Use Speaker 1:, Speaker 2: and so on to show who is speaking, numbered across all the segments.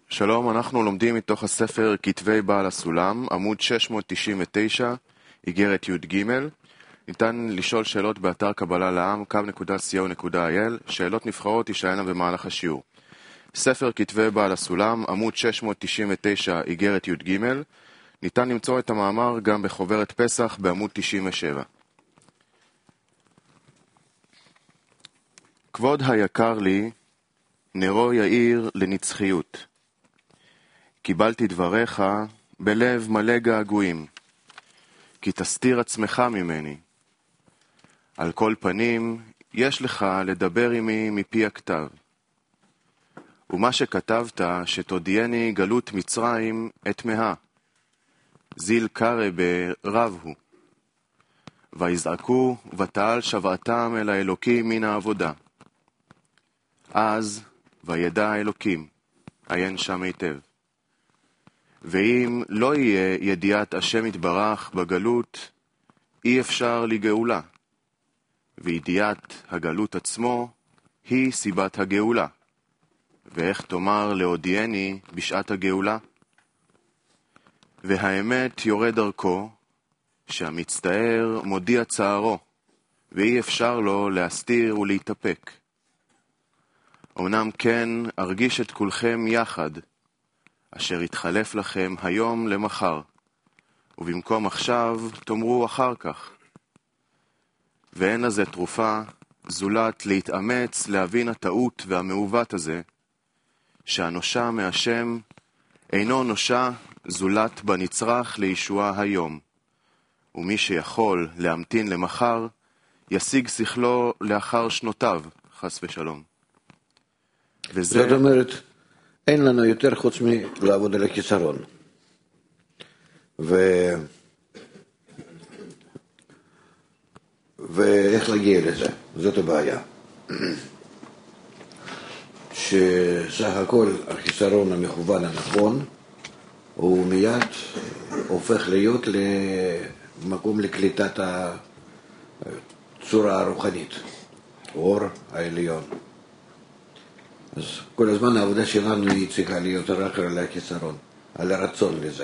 Speaker 1: שלום, אנחנו לומדים מתוך הספר כתבי בעל הסולם, עמוד 699, איגרת י"ג. ניתן לשאול שאלות באתר קבלה לעם, kab.co.il. שאלות נבחרות תישאלנה במהלך השיעור. ספר כתבי בעל הסולם, עמוד 699, איגרת י"ג. ניתן למצוא את המאמר גם בחוברת פסח בעמוד 97. כבוד היקר לי, נרו יאיר לנצחיות. קיבלתי דבריך בלב מלא געגועים, כי תסתיר עצמך ממני. על כל פנים, יש לך לדבר עמי מפי הכתב. ומה שכתבת, שתודיעני גלות מצרים אתמהה. זיל קרא ברב הוא. ויזעקו ותעל שבעתם אל האלוקים מן העבודה. אז וידע האלוקים, עיין שם היטב. ואם לא יהיה ידיעת השם יתברך בגלות, אי אפשר לגאולה. וידיעת הגלות עצמו היא סיבת הגאולה. ואיך תאמר להודיעני בשעת הגאולה? והאמת יורד דרכו, שהמצטער מודיע צערו, ואי אפשר לו להסתיר ולהתאפק. אמנם כן ארגיש את כולכם יחד, אשר יתחלף לכם היום למחר, ובמקום עכשיו תאמרו אחר כך. ואין לזה תרופה, זולת להתאמץ להבין הטעות והמעוות הזה, שהנושע מהשם אינו נושע זולת בנצרך לישועה היום, ומי שיכול להמתין למחר, ישיג שכלו לאחר שנותיו, חס ושלום.
Speaker 2: זאת אומרת, אין לנו יותר חוץ מלעבוד על החיסרון. ואיך להגיע לזה? זאת הבעיה. שסך הכל החיסרון המכוון הנכון, הוא מיד הופך להיות למקום לקליטת הצורה הרוחנית, אור העליון. אז כל הזמן העבודה שלנו היא צריכה להיות רק על החיסרון, על הרצון לזה.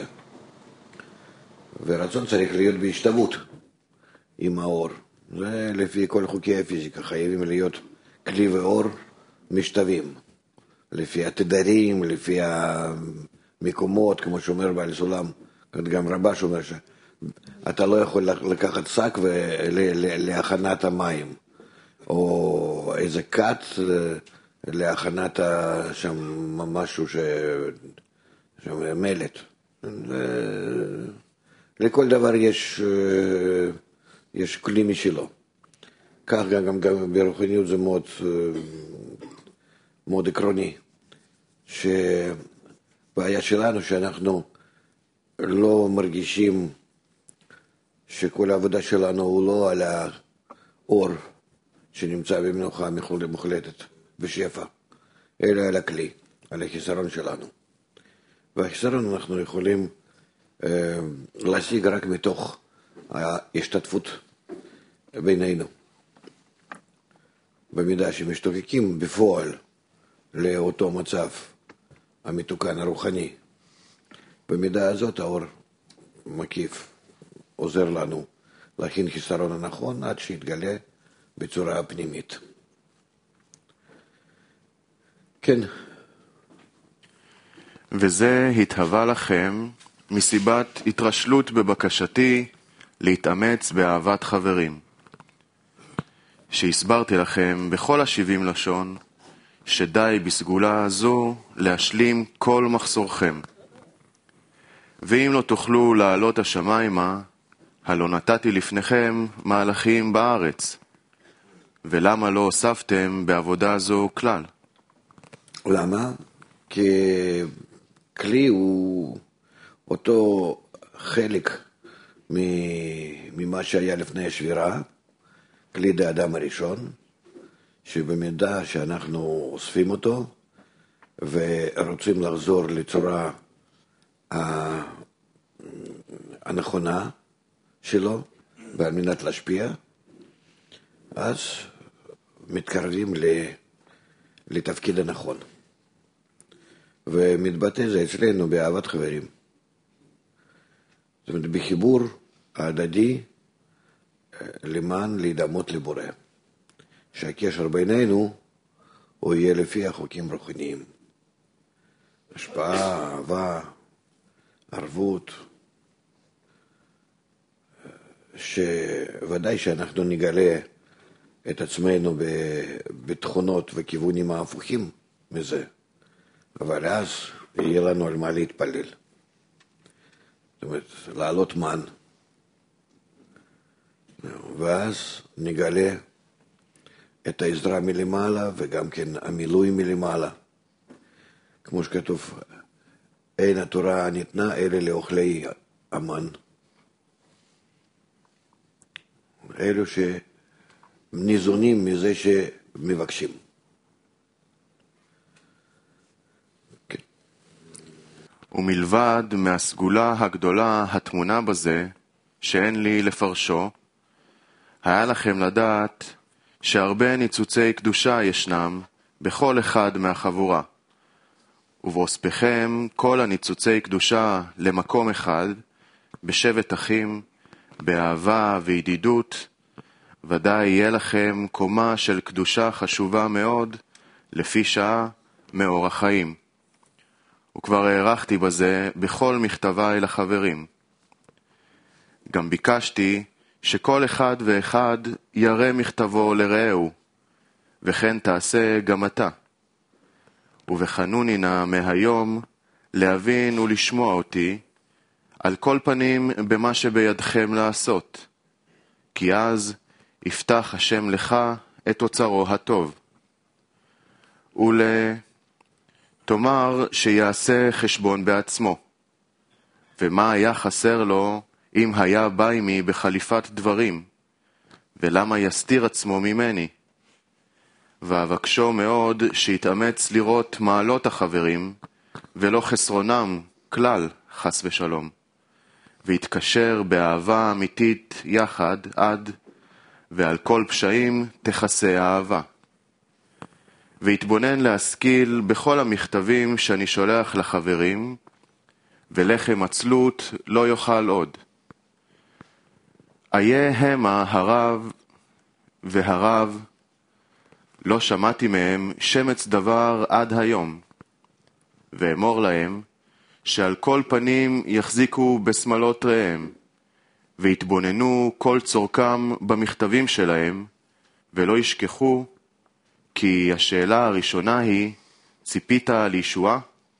Speaker 2: ורצון צריך להיות בהשתוות עם האור. זה לפי כל חוקי הפיזיקה, חייבים להיות כלי ואור משתווים. לפי התדרים, לפי המקומות, כמו שאומר בעל סולם, גם רבש אומר שאתה לא יכול לקחת שק להכנת המים, או איזה קט להכנת שם משהו מלט. לכל דבר יש כלי משלו. כך גם ברוחניות זה מאוד עקרוני. שבעיה שלנו שאנחנו לא מרגישים שכל העבודה שלנו הוא לא על האור שנמצא במנוחה מוחלטת בשפע, אלא על הכלי, על החיסרון שלנו. והחיסרון אנחנו יכולים להשיג רק מתוך ההשתתפות בינינו. במידה שמשתוקקים בפועל לאותו מצב המתוקן הרוחני. במידה הזאת האור מקיף עוזר לנו להכין חיסרון הנכון עד שיתגלה בצורה הפנימית. כן.
Speaker 1: וזה התהווה לכם מסיבת התרשלות בבקשתי להתאמץ באהבת חברים. שהסברתי לכם בכל 70 לשון, שדי בסגולה הזו להשלים כל מחסורכם. ואם לא תוכלו לעלות השמיימה, הלא נתתי לפניכם מהלכים בארץ. ולמה לא הוספתם בעבודה זו כלל?
Speaker 2: למה? כי כלי הוא אותו חלק ממה שהיה לפני השבירה, כלי האדם הראשון, שבמידה שאנחנו אוספים אותו ורוצים לחזור לצורה הנכונה שלו, ועל מנת להשפיע, אז מתקרבים לתפקיד הנכון. ומתבטא זה אצלנו באהבת חברים. זאת אומרת, בחיבור ההדדי למען להידמות לבורא. שהקשר בינינו הוא יהיה לפי החוקים רוחניים. השפעה, אהבה, ערבות, שוודאי שאנחנו נגלה את עצמנו בתכונות וכיוונים ההפוכים מזה, אבל אז יהיה לנו על מה להתפלל. זאת אומרת, לעלות מן, ואז נגלה את העזרה מלמעלה וגם כן המילוי מלמעלה. כמו שכתוב, אין התורה ניתנה אלא לאוכלי המן. אלו שניזונים מזה שמבקשים.
Speaker 1: כן. ומלבד מהסגולה הגדולה התמונה בזה, שאין לי לפרשו, היה לכם לדעת שהרבה ניצוצי קדושה ישנם בכל אחד מהחבורה. ובאוספכם כל הניצוצי קדושה למקום אחד, בשבט אחים, באהבה וידידות, ודאי יהיה לכם קומה של קדושה חשובה מאוד, לפי שעה מאור החיים. וכבר הערכתי בזה בכל מכתביי לחברים. גם ביקשתי שכל אחד ואחד יראה מכתבו לרעהו, וכן תעשה גם אתה. ובחנוני נא מהיום להבין ולשמוע אותי, על כל פנים במה שבידכם לעשות, כי אז יפתח השם לך את אוצרו הטוב. תאמר שיעשה חשבון בעצמו, ומה היה חסר לו אם היה בא עמי בחליפת דברים, ולמה יסתיר עצמו ממני? ואבקשו מאוד שיתאמץ לראות מעלות החברים, ולא חסרונם כלל חס ושלום, ויתקשר באהבה אמיתית יחד עד, ועל כל פשעים תכסה האהבה. ויתבונן להשכיל בכל המכתבים שאני שולח לחברים, ולחם עצלות לא יאכל עוד. איה המה הרב והרב, לא שמעתי מהם שמץ דבר עד היום, ואמור להם שעל כל פנים יחזיקו בשמלות רעיהם, ויתבוננו כל צורכם במכתבים שלהם, ולא ישכחו, כי השאלה הראשונה היא, ציפית לישועה?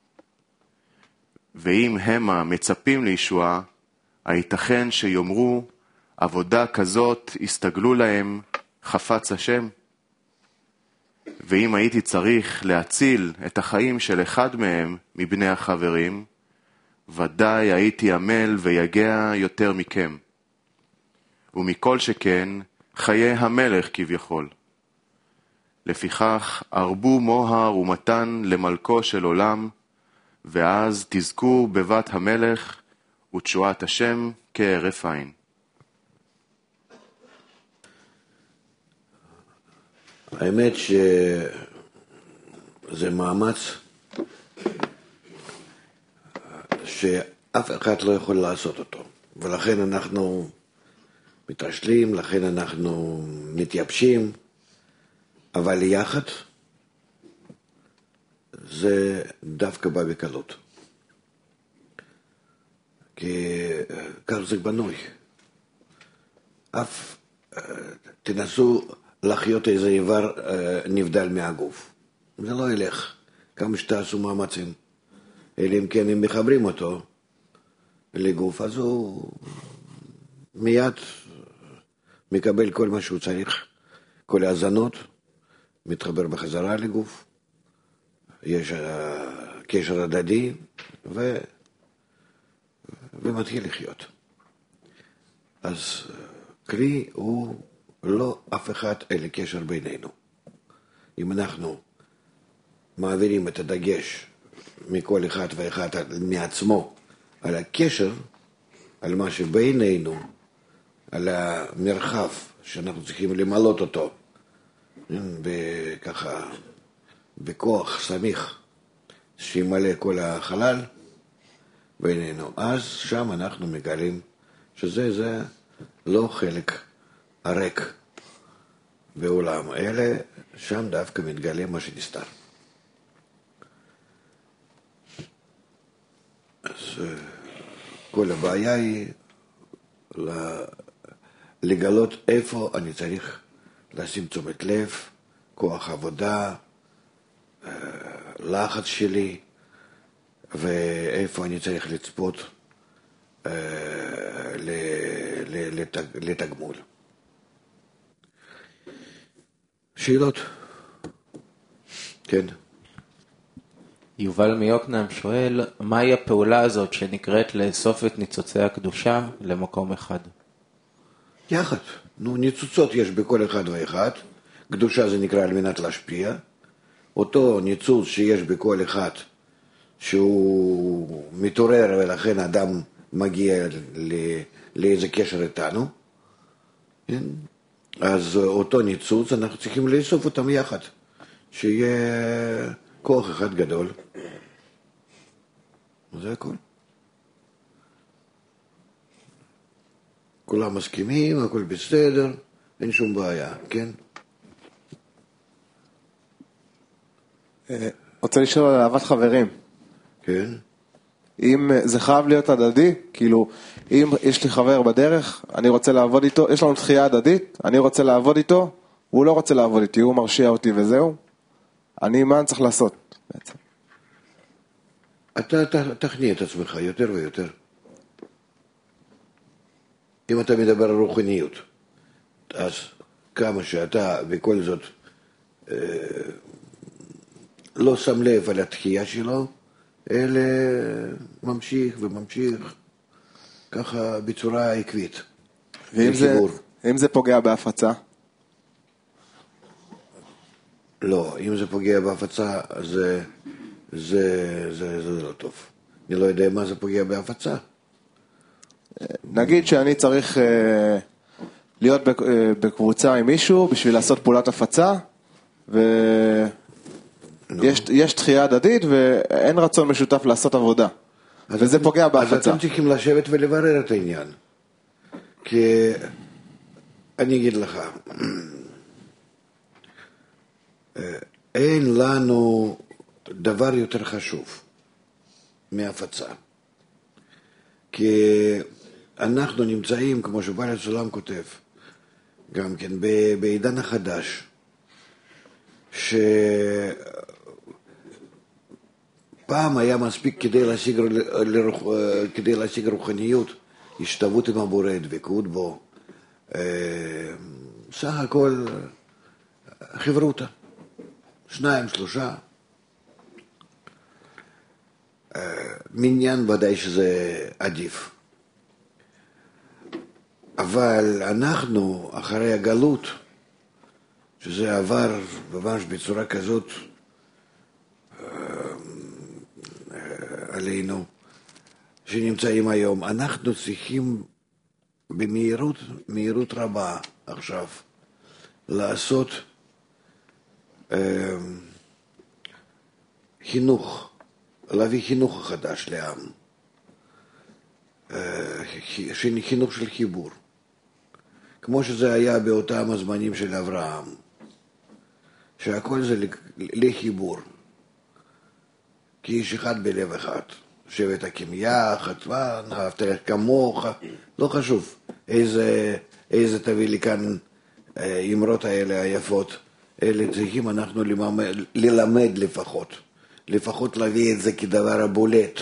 Speaker 1: ואם המה מצפים לישועה, הייתכן שיאמרו, עבודה כזאת הסתגלו להם, חפץ השם? ואם הייתי צריך להציל את החיים של אחד מהם מבני החברים, ודאי הייתי עמל ויגע יותר מכם. ומכל שכן, חיי המלך כביכול. לפיכך, הרבו מוהר ומתן למלכו של עולם, ואז תזכו בבת המלך ותשועת השם כהרף עין.
Speaker 2: האמת שזה מאמץ שאף אחד לא יכול לעשות אותו, ולכן אנחנו מתרשלים, לכן אנחנו מתייבשים, אבל יחד זה דווקא בא בקלות. כי כך זה בנוי. תנסו לחיות איזה איבר נבדל מהגוף. זה לא ילך. כמה שתעשו מאמצים. אלא אם כן הם מחברים אותו לגוף, אז הוא מיד מקבל כל מה שהוא צריך. כל ההזנות מתחבר בחזרה לגוף. יש קשר הדדי ומתחיל לחיות. אז כלי הוא לא אף אחד אלא קשר בינינו. אם אנחנו מעבירים את הדגש מכל אחד ואחד מעצמו על הקשר, על מה שבינינו, על המרחב שאנחנו צריכים למלות אותו, ככה בכוח סמיך, שימלא כל החלל בינינו. אז שם אנחנו מגלים שזה לא חלק הריק בעולם, אלא שם דווקא מתגלה מה שנסתר. אז כל הבעיה היא לגלות איפה אני צריך לשים תשומת לב, כוח עבודה, לחץ שלי, ואיפה אני צריך לצפות לתגמול. שאלות? כן.
Speaker 3: יובל מיוקנעם שואל, מהי הפעולה הזאת שנקראת לאסוף את ניצוצי הקדושה למקום אחד?
Speaker 2: יחד. ניצוצות יש בכל אחד ואחד. קדושה זה נקרא על מנת להשפיע. אותו ניצוץ שיש בכל אחד שהוא מתעורר ולכן אדם מגיע לאיזה קשר איתנו. אז אותו ניצוץ אנחנו צריכים לאסוף אותם יחד. שיהיה כוח אחד גדול. זה הכל. כולם מסכימים, הכל בסדר, אין שום בעיה, כן?
Speaker 4: רוצה לשאול על אהבת חברים.
Speaker 2: כן.
Speaker 4: אם זה חייב להיות הדדי, כאילו, אם יש לי חבר בדרך, אני רוצה לעבוד איתו, יש לנו דחייה הדדית, אני רוצה לעבוד איתו, הוא לא רוצה לעבוד איתי, הוא מרשיע אותי וזהו. מה אני צריך לעשות בעצם?
Speaker 2: אתה תכניע את עצמך יותר ויותר. אם אתה מדבר על רוחניות, אז כמה שאתה בכל זאת לא שם לב על התחייה שלו, אלא ממשיך וממשיך ככה בצורה עקבית.
Speaker 4: ואם זה פוגע בהפצה?
Speaker 2: לא, אם זה פוגע בהפצה, זה לא טוב. אני לא יודע מה זה פוגע בהפצה.
Speaker 4: נגיד שאני צריך להיות בקבוצה עם מישהו בשביל לעשות פעולת הפצה, ויש דחייה הדדית ואין רצון משותף לעשות עבודה. וזה פוגע בהפצה.
Speaker 2: אז אתם צריכים לשבת ולברר את העניין. כי אני אגיד לך, אין לנו דבר יותר חשוב מהפצה. כי אנחנו נמצאים, כמו שבעל הסולם כותב, גם כן בעידן החדש, שפעם היה מספיק כדי להשיג רוחניות, השתוות עם הבורא, דבקות בו, סך הכל חברותה, 2, 3, מניין ודאי שזה עדיף. אבל אנחנו, אחרי הגלות, שזה עבר ממש בצורה כזאת עלינו, שנמצאים היום, אנחנו צריכים במהירות רבה עכשיו לעשות חינוך, להביא חינוך חדש לעם, חינוך של חיבור, כמו שזה היה באותם הזמנים של אברהם, שהכל זה לחיבור, כי איש אחד בלב אחד, שבט הקים יחד, אהבת כמוך, לא חשוב איזה תביא לי כאן אמרות האלה היפות, אלה צריכים אנחנו ללמד לפחות להביא את זה כדבר הבולט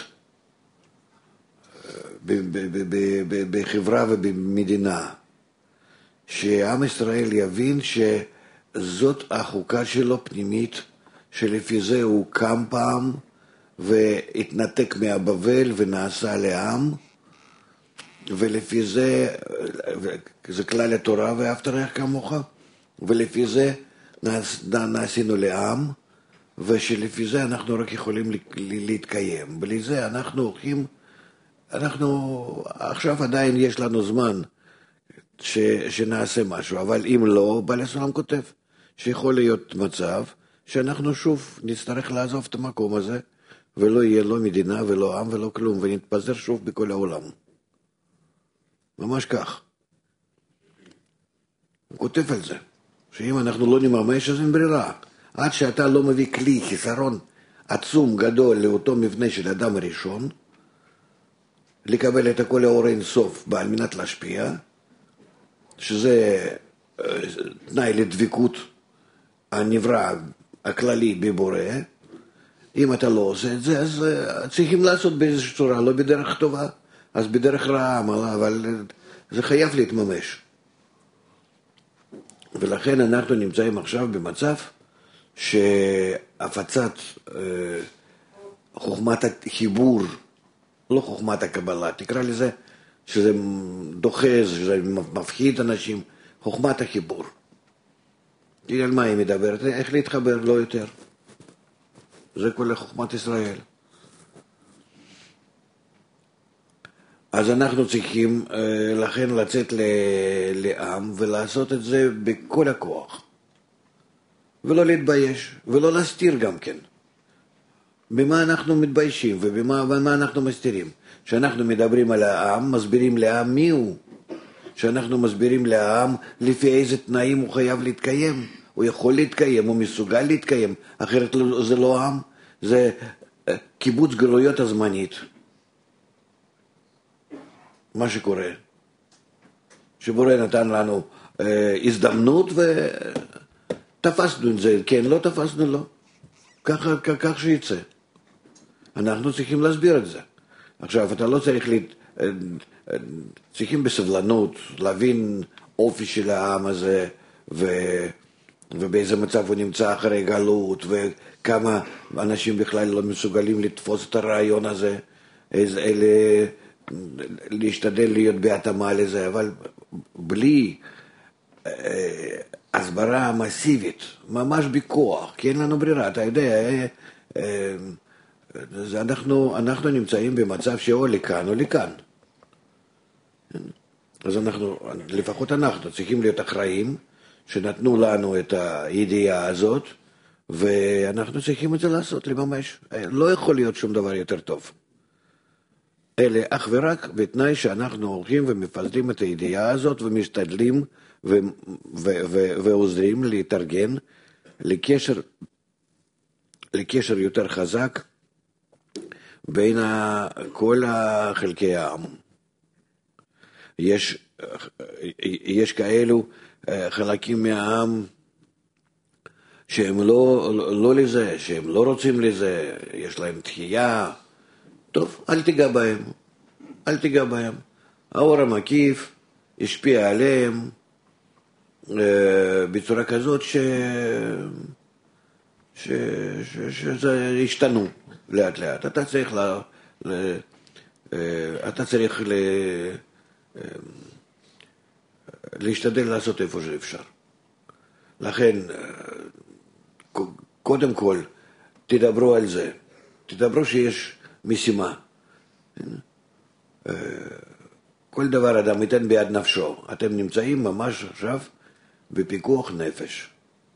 Speaker 2: בחברה ובמדינה, שעם ישראל יבין שזאת החוקה שלו פנימית, שלפי זה הוא קם פעם והתנתק מהבבל ונעשה לעם, ולפי זה, זה כלל התורה ואהבת רעך כמוך, ולפי זה נעשינו לעם, ושלפי זה אנחנו רק יכולים להתקיים. בלי זה אנחנו הולכים, עכשיו עדיין יש לנו זמן שנעשה משהו, אבל אם לא, בעל הסולם כותב שיכול להיות מצב שאנחנו שוב נצטרך לעזוב את המקום הזה, ולא יהיה לא מדינה ולא עם ולא כלום, ונתפזר שוב בכל העולם. ממש כך. הוא כותב על זה, שאם אנחנו לא נממש, אז אין ברירה. עד שאתה לא מביא כלי חיסרון עצום גדול לאותו מבנה של אדם הראשון, לקבל את הכל האור אין סוף על מנת להשפיע, שזה תנאי לדבקות הנברא הכללי בבורא. אם אתה לא עושה את זה, אז צריכים לעשות באיזושהי צורה, לא בדרך טובה, אז בדרך רעה, אבל זה חייב להתממש. ולכן אנחנו נמצאים עכשיו במצב שהפצת חוכמת החיבור, לא חוכמת הקבלה, תקרא לזה שזה דוחז, שזה מפחיד אנשים, חוכמת החיבור. על מה היא מדברת? איך להתחבר, לא יותר. זה כל חוכמת ישראל. אז אנחנו צריכים לכן לצאת לעם ולעשות את זה בכל הכוח. ולא להתבייש, ולא להסתיר גם כן. במה אנחנו מתביישים ובמה אנחנו מסתירים. כשאנחנו מדברים על העם, מסבירים לעם מי הוא. כשאנחנו מסבירים לעם לפי איזה תנאים הוא חייב להתקיים. הוא יכול להתקיים, הוא מסוגל להתקיים, אחרת זה לא עם, זה קיבוץ גלויות הזמנית. מה שקורה, שבורא נתן לנו הזדמנות ותפסנו את זה, כן, לא תפסנו, לא. כך שיצא. אנחנו צריכים להסביר את זה. עכשיו, אתה לא צריך צריכים בסבלנות להבין אופי של העם הזה ובאיזה מצב הוא נמצא אחרי גלות וכמה אנשים בכלל לא מסוגלים לתפוס את הרעיון הזה, אלה להשתדל להיות בהתאמה לזה, אבל בלי הסברה מסיבית, ממש בכוח, כי אין לנו ברירה, אתה יודע, אנחנו נמצאים במצב שאו לכאן או לכאן. אז לפחות אנחנו צריכים להיות אחראים, שנתנו לנו את הידיעה הזאת, ואנחנו צריכים את זה לעשות, לממש. לא יכול להיות שום דבר יותר טוב. אלה אך ורק בתנאי שאנחנו הולכים ומפזרים את הידיעה הזאת ומשתדלים ועוזרים להתארגן לקשר יותר חזק בין כל חלקי העם. יש כאלו חלקים מהעם שהם לא לזה, שהם לא רוצים לזה, יש להם דחייה. טוב, אל תיגע בהם. האור המקיף השפיע עליהם בצורה כזאת שזה השתנו לאט לאט. אתה צריך להשתדל לעשות איפה שאפשר. לכן, קודם כל, תדברו על זה. תדברו שיש משימה. כל דבר אדם ייתן ביד נפשו. אתם נמצאים ממש עכשיו בפיקוח נפש.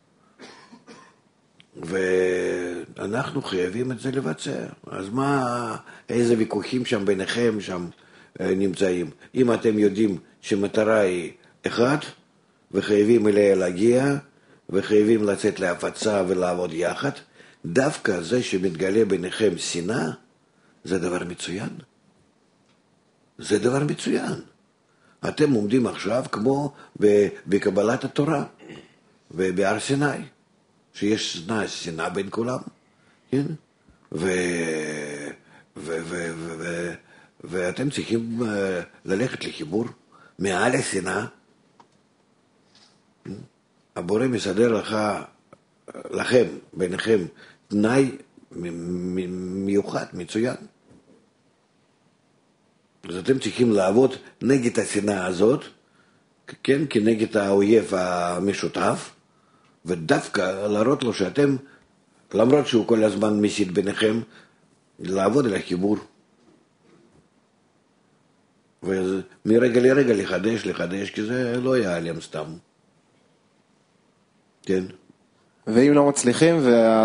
Speaker 2: ואנחנו חייבים את זה לבצע. אז איזה ויכוחים שם ביניכם שם נמצאים? אם אתם יודעים שמטרה היא אחת, וחייבים אליה להגיע, וחייבים לצאת להפצה ולעבוד יחד, דווקא זה שמתגלה ביניכם שנאה, זה דבר מצוין. זה דבר מצוין. אתם עומדים עכשיו כמו בקבלת התורה, ובהר סיני, שיש שנאה בין כולם, כן? ואתם צריכים ללכת לחיבור מעל השנאה. הבורא מסדר לכם, ביניכם, תנאי מיוחד, מצוין. אז אתם צריכים לעבוד נגד השנאה הזאת, כן, כנגד האויב המשותף, ודווקא להראות לו שאתם, למרות שהוא כל הזמן מסית ביניכם, לעבוד על החיבור. ומרגע לרגע לחדש, כי זה לא ייעלם סתם. כן.
Speaker 4: ואם לא מצליחים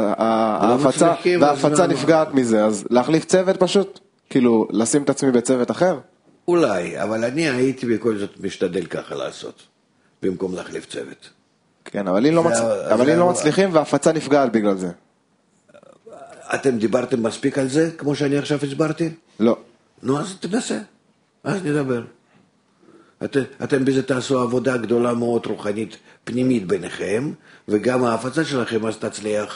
Speaker 4: וההפצה נפגעת מזה, אז להחליף צוות פשוט? כאילו, לשים את עצמי בצוות אחר?
Speaker 2: אולי, אבל אני הייתי בכל זאת משתדל ככה לעשות, במקום להחליף צוות.
Speaker 4: כן, אבל אם לא מצליחים וההפצה נפגעת בגלל זה.
Speaker 2: אתם דיברתם מספיק על זה, כמו שאני עכשיו הסברתי?
Speaker 4: לא.
Speaker 2: נו, אז תנסה, אז נדבר. אתם בזה תעשו עבודה גדולה מאוד רוחנית פנימית ביניכם, וגם ההפצה שלכם אז תצליח.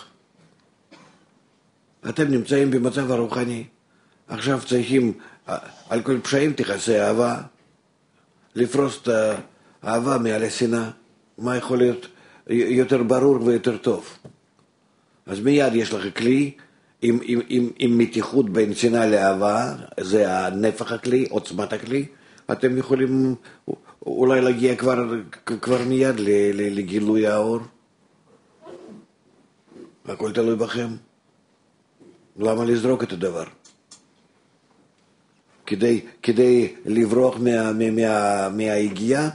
Speaker 2: אתם נמצאים במצב הרוחני. עכשיו צריכים, על כל פשעים תכסה אהבה, לפרוס את האהבה מעל השנאה. מה יכול להיות יותר ברור ויותר טוב? אז מיד יש לך כלי עם מתיחות בין שנאה לאהבה, זה הנפח הכלי, עוצמת הכלי. אתם יכולים אולי להגיע כבר מיד לגילוי האור. הכל תלוי בכם. למה לזרוק את הדבר? כדי לברוח מההגיעה?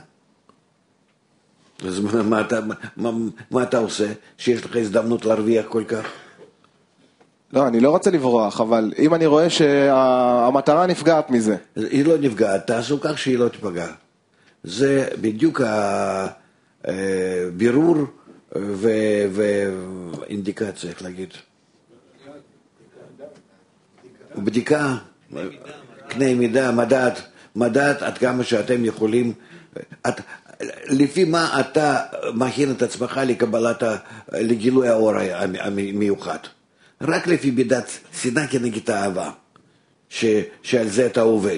Speaker 2: אז מה אתה עושה שיש לך הזדמנות להרוויח כל כך?
Speaker 4: לא, אני לא רוצה לברוח, אבל אם אני רואה שהמטרה נפגעת מזה.
Speaker 2: היא לא נפגעת, תעשו כך שהיא לא תפגע. זה בדיוק הבירור ואינדיקציה, איך להגיד. בדיקה, קנה מידה, מדד עד כמה שאתם יכולים, לפי מה אתה מכין את עצמך לגילוי האור המיוחד. רק לפי מידת שנאה כנגד האהבה, שעל זה אתה עובד.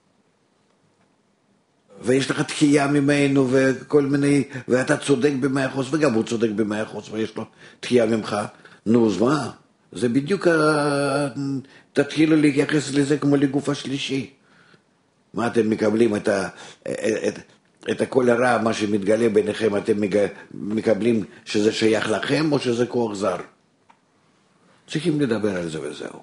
Speaker 2: ויש לך תחייה ממנו וכל מיני, ואתה צודק ב100%, וגם הוא צודק ב100%, ויש לו תחייה ממך. נו, אז מה? זה בדיוק, תתחילו להתייחס לזה כמו לגוף השלישי. מה אתם מקבלים את הכל הרע, מה שמתגלה ביניכם, אתם מקבלים שזה שייך לכם, או שזה כוח זר? צריכים לדבר על זה וזהו.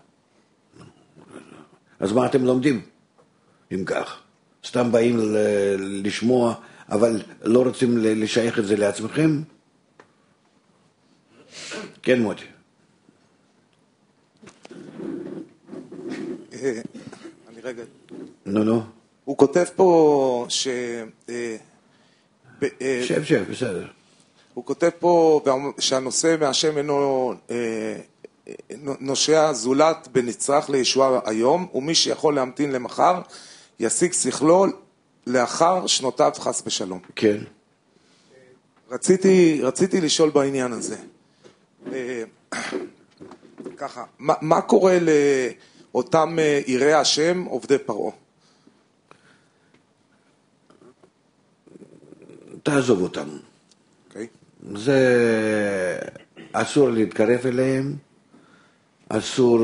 Speaker 2: אז מה אתם לומדים? אם כך, סתם באים לשמוע, אבל לא רוצים לשייך את זה לעצמכם? כן, מוטי.
Speaker 5: אני רגע.
Speaker 2: נו.
Speaker 5: הוא כותב פה
Speaker 2: שב, בסדר.
Speaker 5: הוא כותב פה שהנושא מהשם אינו נושע זולת בנצרך לישועה היום, ומי שיכול להמתין למחר ישיג שכלו לאחר שנותיו חס בשלום.
Speaker 2: כן.
Speaker 5: רציתי לשאול בעניין הזה. ככה, מה קורה לאותם יראי השם עובדי פרעה?
Speaker 2: תעזוב אותם.
Speaker 5: אוקיי.
Speaker 2: זה אסור להתקרב אליהם, אסור,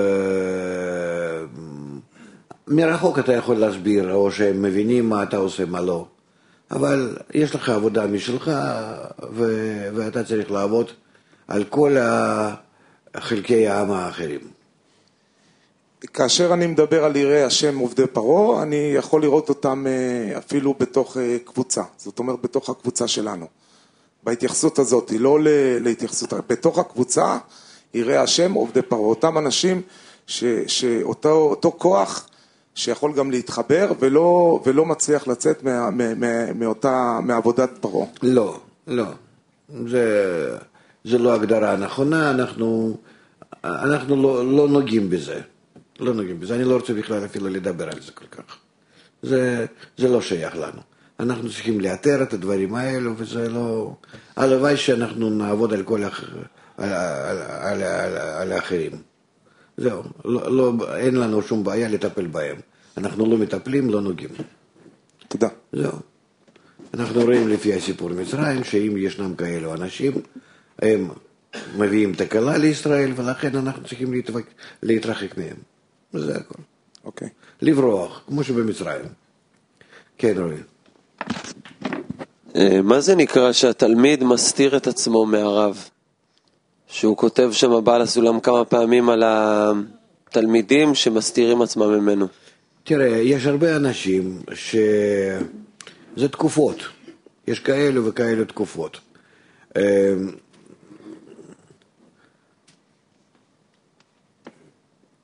Speaker 2: מרחוק אתה יכול להסביר, או שהם מבינים מה אתה עושה, מה לא. אבל יש לך עבודה משלך, ואתה צריך לעבוד על כל חלקי העם האחרים.
Speaker 5: כאשר אני מדבר על יראי השם עובדי פרעה, אני יכול לראות אותם אפילו בתוך קבוצה. זאת אומרת, בתוך הקבוצה שלנו. בהתייחסות הזאת, לא להתייחסות, בתוך הקבוצה, יראי השם עובדי פרעה. אותם אנשים שאותו כוח שיכול גם להתחבר ולא מצליח לצאת מעבודת פרעה.
Speaker 2: לא. זה לא הגדרה הנכונה, אנחנו לא נוגעים בזה. לא נוגעים בזה, אני לא רוצה בכלל אפילו לדבר על זה כל כך. זה לא שייך לנו. אנחנו צריכים לאתר את הדברים האלו, וזה לא... הלוואי שאנחנו נעבוד על כל על האחרים. זהו, אין לנו שום בעיה לטפל בהם. אנחנו לא מטפלים, לא נוגעים.
Speaker 5: תודה.
Speaker 2: זהו. אנחנו רואים לפי הסיפור מצרים, שאם ישנם כאלו אנשים, הם מביאים תקלה לישראל, ולכן אנחנו צריכים להתרחק מהם. וזה הכל.
Speaker 5: אוקיי.
Speaker 2: לברוח, כמו שבמצרים. כן, רואי.
Speaker 6: מה זה נקרא שהתלמיד מסתיר את עצמו מהרב? שהוא כותב שם בעל הסולם כמה פעמים על התלמידים שמסתירים עצמם ממנו.
Speaker 2: תראה, יש הרבה אנשים זה תקופות. יש כאלו וכאלו תקופות.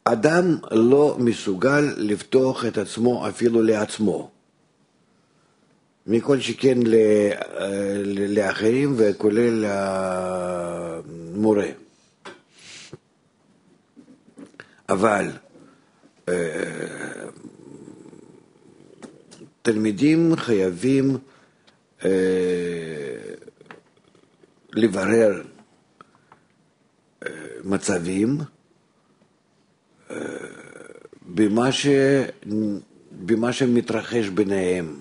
Speaker 2: אדם לא מסוגל לפתוח את עצמו אפילו לעצמו. מכל שכן לאחרים וכולל המורה. אבל תלמידים חייבים לברר מצבים במה שמתרחש ביניהם.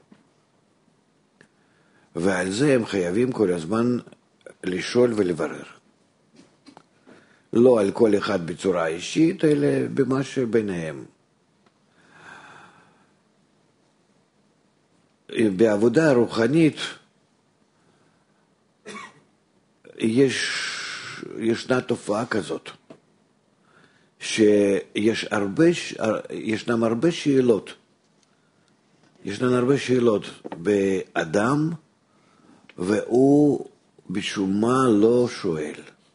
Speaker 2: ועל זה הם חייבים כל הזמן לשאול ולברר. לא על כל אחד בצורה אישית, אלא במה שביניהם. בעבודה רוחנית ישנה תופעה כזאת, ישנן הרבה שאלות. ישנן הרבה שאלות באדם, והוא בשום מה לא שואל.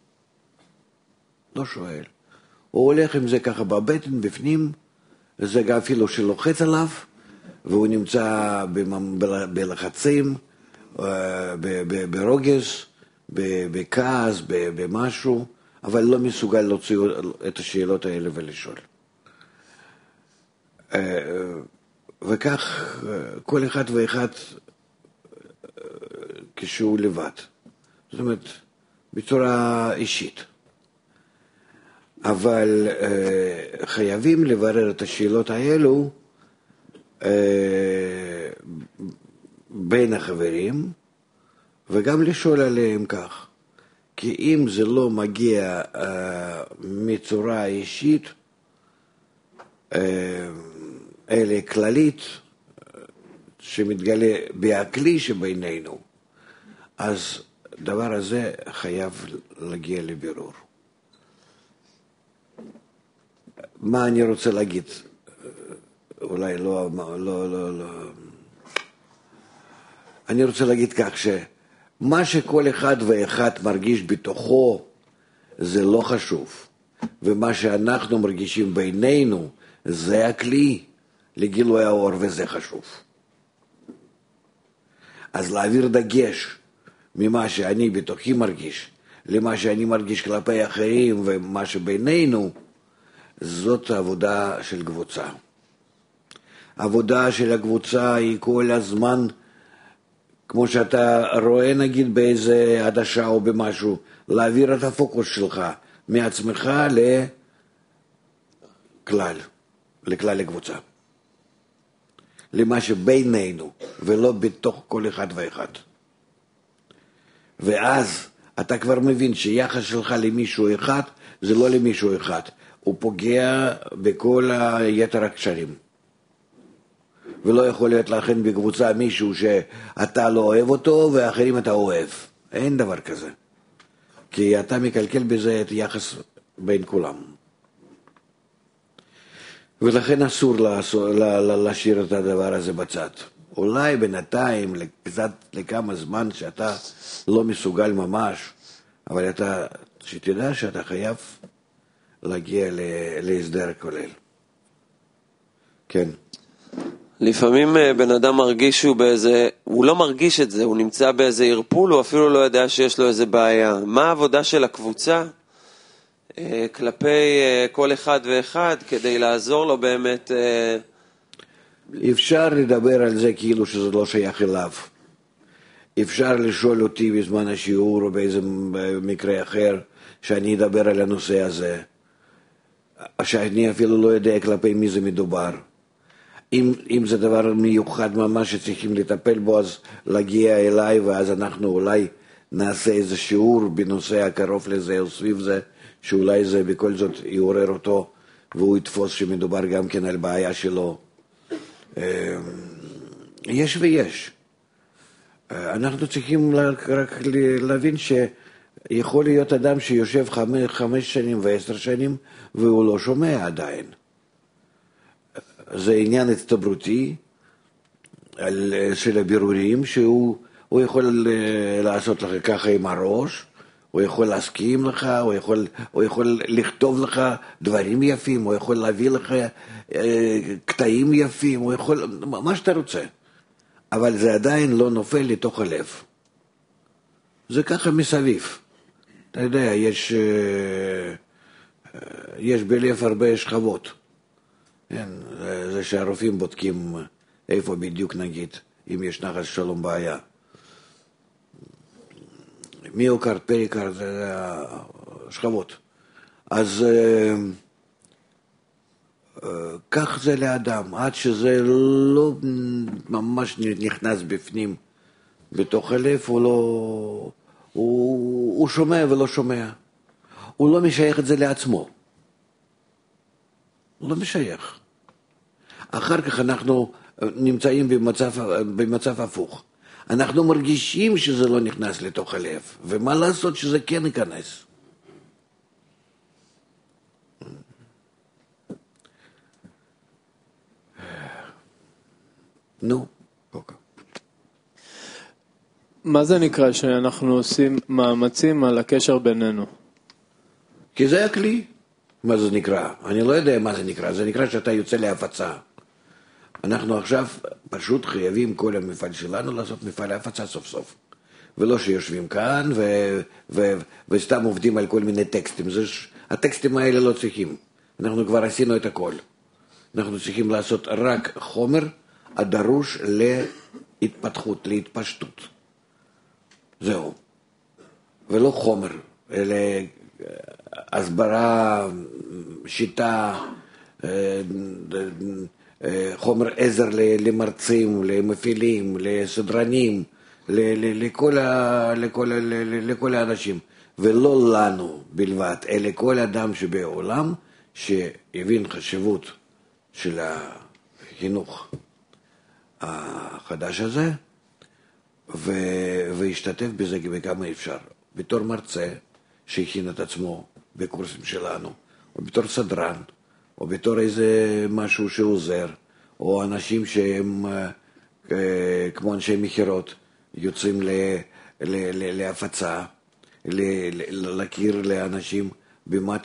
Speaker 2: לא שואל. הוא הולך עם זה ככה בבטן, בפנים, וזה גם אפילו שלוחץ עליו, והוא נמצא בלחצים, ברוגז, בכעס, במשהו, אבל לא מסוגל להוציא את השאלות האלה ולשאול. וכך כל אחד ואחד כשהוא לבד. זאת אומרת, בצורה אישית. אבל חייבים לברר את השאלות האלו בין החברים, וגם לשאול עליהם כך. כי אם זה לא מגיע מצורה אישית, אלא כללית, שמתגלה בהכלי שבינינו, אז דבר הזה חייב להגיע לבירור. מה אני רוצה להגיד? אולי לא. אני רוצה להגיד כך שמה שכל אחד ואחד מרגיש בתוכו זה לא חשוב, ומה שאנחנו מרגישים בינינו זה הכלי לגילוי האור, וזה חשוב. אז להעביר דגש ממה שאני בתוכי מרגיש למה שאני מרגיש כלפי אחרים ומה שבינינו, זאת העבודה של קבוצה. העבודה של הקבוצה היא כל הזמן, כמו שאתה רואה נגיד באיזה עדשה או במשהו, להעביר את הפוקוס שלך מעצמך לכלל הקבוצה. למה שבינינו, ולא בתוך כל אחד ואחד. ואז אתה כבר מבין שיחס שלך למישהו אחד, זה לא למישהו אחד. הוא פוגע בכל היתר הקשרים. ולא יכול להיות לכן בקבוצה מישהו שאתה לא אוהב אותו, ואחרים אתה אוהב. אין דבר כזה. כי אתה מקלקל בזה את יחס בין כולם. ולכן אסור להשאיר את הדבר הזה בצד. אולי בינתיים, לכמה זמן שאתה לא מסוגל ממש, אבל שתדע שאתה חייב להגיע להסדר כולל. כן.
Speaker 6: לפעמים בן אדם מרגיש הוא לא מרגיש את זה, הוא נמצא באיזה ערפול, הוא אפילו לא יודע שיש לו איזה בעיה. מה העבודה של הקבוצה כלפי כל אחד ואחד כדי לעזור לו באמת?
Speaker 2: אפשר לדבר על זה כאילו שזה לא שייך אליו. אפשר לשאול אותי בזמן השיעור או באיזה מקרה אחר שאני אדבר על הנושא הזה, שאני אפילו לא יודע כלפי מי זה מדובר. אם זה דבר מיוחד ממש שצריכים לטפל בו, אז להגיע אליי, ואז אנחנו אולי נעשה איזה שיעור בנושא הקרוב לזה או סביב זה, שאולי זה בכל זאת יעורר אותו, והוא יתפוס שמדובר גם כן על בעיה שלו. יש ויש. אנחנו צריכים רק להבין שיכול להיות אדם שיושב 5 שנים ו10 שנים, והוא לא שומע עדיין. זה עניין הצטברותי של הבירורים, שהוא יכול לעשות לך ככה עם הראש, הוא יכול להסכים לך, הוא יכול לכתוב לך דברים יפים, הוא יכול להביא לך קטעים יפים, הוא יכול, מה שאתה רוצה. אבל זה עדיין לא נופל לתוך הלב. זה ככה מסביב. אתה יודע, יש בלב הרבה שכבות. כן, זה שהרופאים בודקים איפה בדיוק נגיד, אם יש נחש שלום בעיה. מיוקרד, פריקרד, זה השכבות. אז כך זה לאדם, עד שזה לא ממש נכנס בפנים, בתוך הלב, הוא שומע ולא שומע. הוא לא משייך את זה לעצמו. הוא לא משייך. אחר כך אנחנו נמצאים במצב הפוך. אנחנו מרגישים שזה לא נכנס לתוך הלב, ומה לעשות שזה כן ייכנס. נו, אוקיי.
Speaker 7: מה זה נקרא שאנחנו עושים מאמצים על הקשר בינינו?
Speaker 2: כי זה הכלי. מה זה נקרא? אני לא יודע מה זה נקרא. זה נקרא שאתה יוצא להפצה. אנחנו עכשיו פשוט חייבים כל המפעל שלנו לעשות מפעל להפצה סוף סוף. ולא שיושבים כאן וסתם עובדים על כל מיני טקסטים. הטקסטים האלה לא צריכים. אנחנו כבר עשינו את הכל. אנחנו צריכים לעשות רק חומר הדרוש להתפתחות, להתפשטות. זהו. ולא חומר, אלא הסברה, שיטה, חומר עזר למרצים, למפעילים, לסדרנים, לכל האנשים. ולא לנו בלבד, אלא כל אדם שבעולם שהבין חשיבות של החינוך החדש הזה, והשתתף בזה בכמה אפשר. בתור מרצה שהכין את עצמו בקורסים שלנו, או בתור סדרן, או בתור איזה משהו שעוזר, או אנשים שהם כמו אנשי מחירות, יוצאים להפצה, להכיר לאנשים במה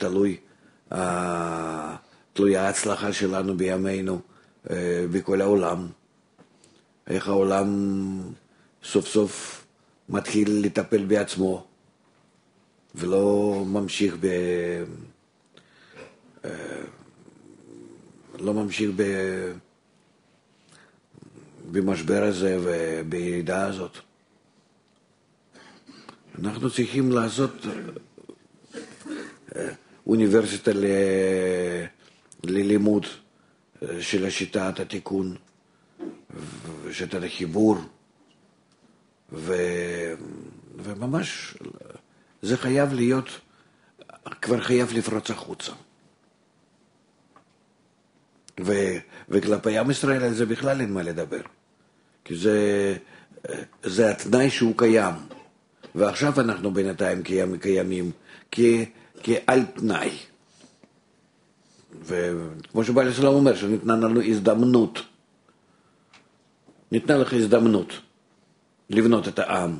Speaker 2: תלויה ההצלחה שלנו בימינו בכל העולם. איך העולם סוף סוף מתחיל לטפל בעצמו, ולא ממשיך במשבר הזה ובירידה הזאת. אנחנו צריכים לעשות אוניברסיטה ללימוד של שיטת התיקון, שיטת החיבור, וממש זה חייב להיות, כבר חייב לפרוץ החוצה. וכלפי עם ישראל על זה בכלל אין מה לדבר. כי זה התנאי שהוא קיים. ועכשיו אנחנו בינתיים קיימים כעל תנאי. וכמו שבעל הסולם אומר, שניתנה לנו הזדמנות. ניתנה לך הזדמנות לבנות את העם.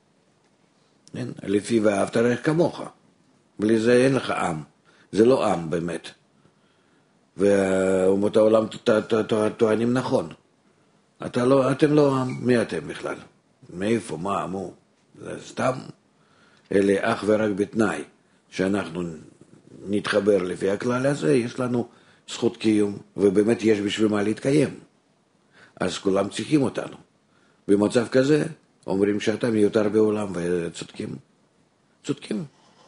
Speaker 2: לפי ואהבת רעך כמוך. בלי זה אין לך עם. זה לא עם באמת. ואומות העולם טוענים נכון. אתם לא עם. מי אתם בכלל? מאיפה? מה? מו? זה סתם. אלה אך ורק בתנאי שאנחנו נתחבר לפי הכלל הזה, יש לנו זכות קיום, ובאמת יש בשביל מה להתקיים. אז כולם צריכים אותנו. במצב כזה, אומרים שאתה מיותר בעולם, וצודקים. צודקים.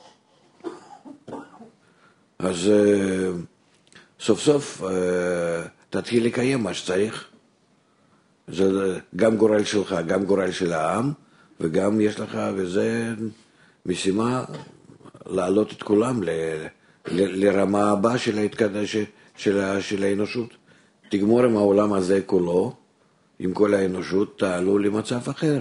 Speaker 2: אז סוף סוף תתחיל לקיים מה שצריך. זה גם גורל שלך, גם גורל של העם, וגם יש לך, וזה משימה להעלות את כולם לרמה הבאה של האנושות. תגמור עם העולם הזה כולו, עם כל האנושות, תעלו למצב אחר.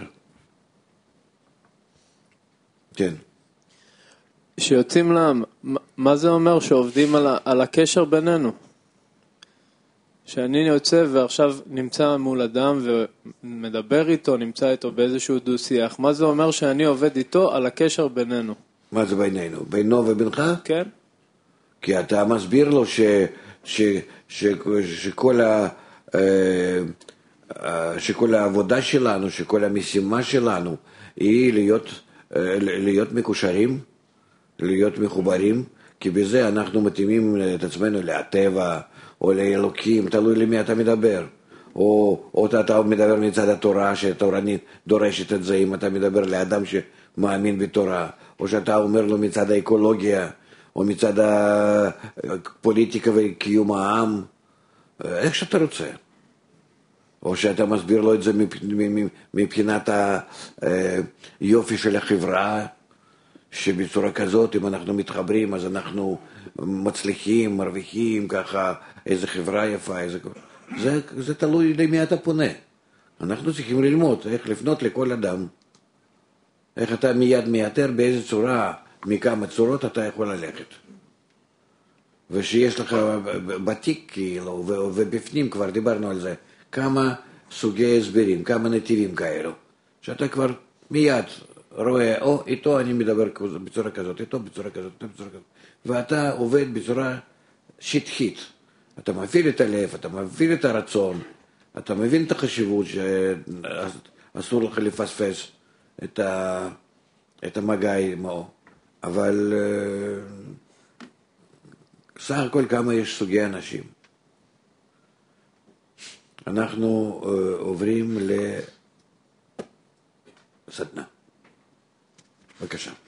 Speaker 2: כן.
Speaker 7: שיוצאים לעם, מה זה אומר שעובדים על הקשר בינינו? שאני יוצא ועכשיו נמצא מול אדם ומדבר איתו, נמצא איתו באיזשהו דו-שיח, מה זה אומר שאני עובד איתו על הקשר בינינו?
Speaker 2: מה זה בינינו? בינו ובינך?
Speaker 7: כן.
Speaker 2: כי אתה מסביר לו שכל העבודה שלנו, שכל המשימה שלנו היא להיות מקושרים, להיות מחוברים, כי בזה אנחנו מתאימים את עצמנו לטבע או לאלוקים, תלוי למי אתה מדבר. או אתה מדבר מצד התורה, שהתורנית דורשת את זה, אם אתה מדבר לאדם שמאמין בתורה, או שאתה אומר לו מצד האקולוגיה, או מצד הפוליטיקה וקיום העם, איך שאתה רוצה. או שאתה מסביר לו את זה מבחינת היופי של החברה, שבצורה כזאת, אם אנחנו מתחברים, אז אנחנו מצליחים, מרוויחים, ככה, איזה חברה יפה, זה תלוי למי אתה פונה. אנחנו צריכים ללמוד איך לפנות לכל אדם, איך אתה מיד מייתר באיזה צורה, מכמה צורות אתה יכול ללכת. ושיש לך בתיק כאילו, ובפנים כבר דיברנו על זה, כמה סוגי הסברים, כמה נתיבים כאלו, שאתה כבר מיד רואה, איתו אני מדבר בצורה כזאת, איתו בצורה כזאת, איתו בצורה כזאת, ואתה עובד בצורה שטחית. אתה מפעיל את הלב, אתה מפעיל את הרצון, אתה מבין את החשיבות שאסור לך לפספס את המגע עמו, אבל סך הכל כמה יש סוגי אנשים. אנחנו עוברים לסדנה. בבקשה.